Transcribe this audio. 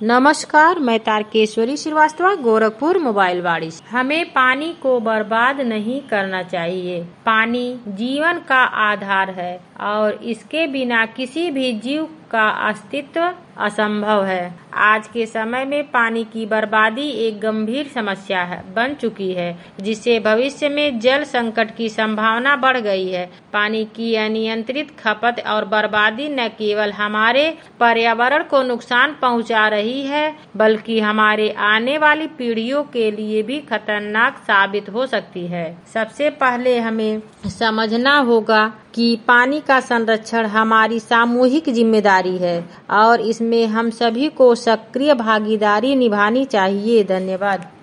नमस्कार, मैं तारकेश्वरी श्रीवास्तव, गोरखपुर मोबाइल वाड़ी। हमें पानी को बर्बाद नहीं करना चाहिए। पानी जीवन का आधार है और इसके बिना किसी भी जीव का अस्तित्व असंभव है। आज के समय में पानी की बर्बादी एक गंभीर समस्या बन चुकी है, जिससे भविष्य में जल संकट की संभावना बढ़ गई है। पानी की अनियंत्रित खपत और बर्बादी न केवल हमारे पर्यावरण को नुकसान पहुंचा रही है, बल्कि हमारे आने वाली पीढ़ियों के लिए भी खतरनाक साबित हो सकती है। सबसे पहले हमें समझना होगा कि पानी का संरक्षण हमारी सामूहिक जिम्मेदारी है और इसमें हम सभी को सक्रिय भागीदारी निभानी चाहिए। धन्यवाद।